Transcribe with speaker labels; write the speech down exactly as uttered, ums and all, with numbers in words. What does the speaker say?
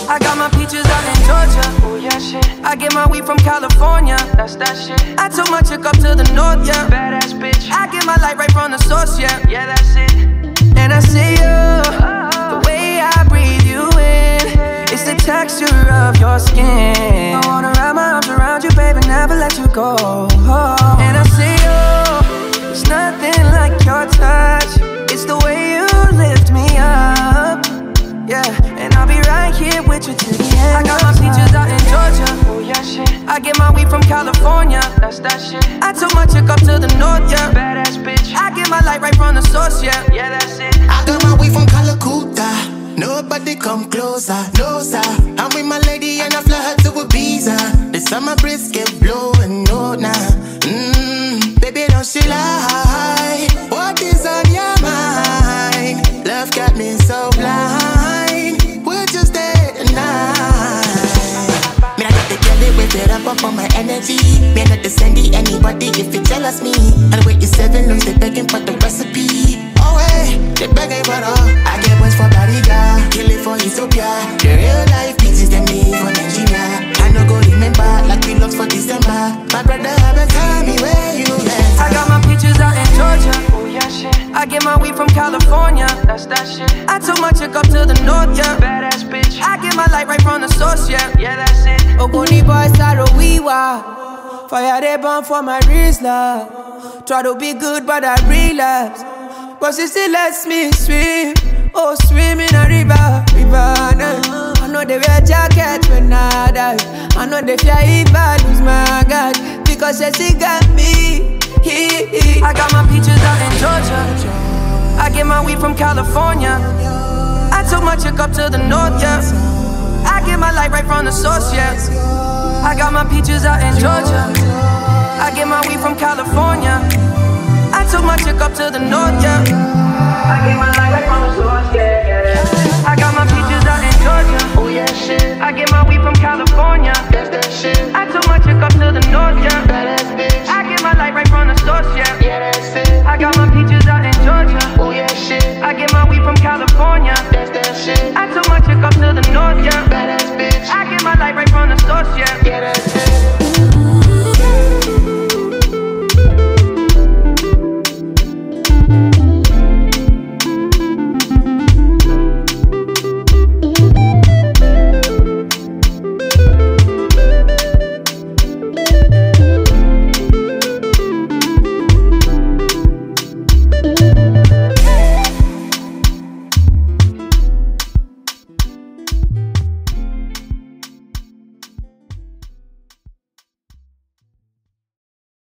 Speaker 1: I got my peaches out in Georgia.
Speaker 2: Oh yeah, shit.
Speaker 1: I get my weed from California.
Speaker 2: That's that shit.
Speaker 1: I took my chick up to the north, yeah.
Speaker 2: Badass bitch.
Speaker 1: I get my light right from the source, yeah.
Speaker 2: Yeah, that's it.
Speaker 1: And I see you, the way I breathe you in. It's the texture of your skin. I wanna wrap my arms around you, baby, never let you go. And I see you, there's nothing like your touch. It's the way you lift me up, yeah. And I'll be right here with you till the end. I got my peaches out in Georgia.
Speaker 2: Oh yeah, shit.
Speaker 1: I get my weed from California.
Speaker 2: That's that shit.
Speaker 1: I took my chick up to the north, yeah.
Speaker 2: Badass bitch.
Speaker 1: I get my light right from the source, yeah.
Speaker 2: Yeah, that's it.
Speaker 3: I got my way from Calacuta. Nobody come closer, closer. I'm with my lady and I fly her to Ibiza. The summer breeze get blowing, no nah. Mmm, baby don't she lie? What is on your mind? Love got me so blind. Would you stay tonight? Me I got the girl they wait it up up on my energy. Me not to send it anybody if you jealous me. And wait you seven lose they begging for the recipe. Oh hey, they begging for all. I get points for bodyguard, kill it for Ethiopia. The real life pieces them leave for Nigeria. I no go remember like we lost for December. My brother haven't told me where you went.
Speaker 1: I got my peaches out in Georgia.
Speaker 2: Oh yeah, shit.
Speaker 1: I get my weed from California.
Speaker 2: That's that shit.
Speaker 1: I took my chick up to the north, yeah.
Speaker 2: Badass bitch.
Speaker 1: I get my light right from the source, yeah.
Speaker 2: Yeah, that's it.
Speaker 1: Ogoni boy, sorrow we wa. Fire they burn for my wrist, love. Try to be good, but I relapse. But she still lets me swim. Oh, swim in a river, river. Nah. I know they wear jackets when I dive. I know they fear if I lose my God. Because she still got me. I got my peaches out in Georgia. I get my weed from California. I took my chick up to the north, yeah. I get my light right from the source, yeah. I got my peaches out in Georgia.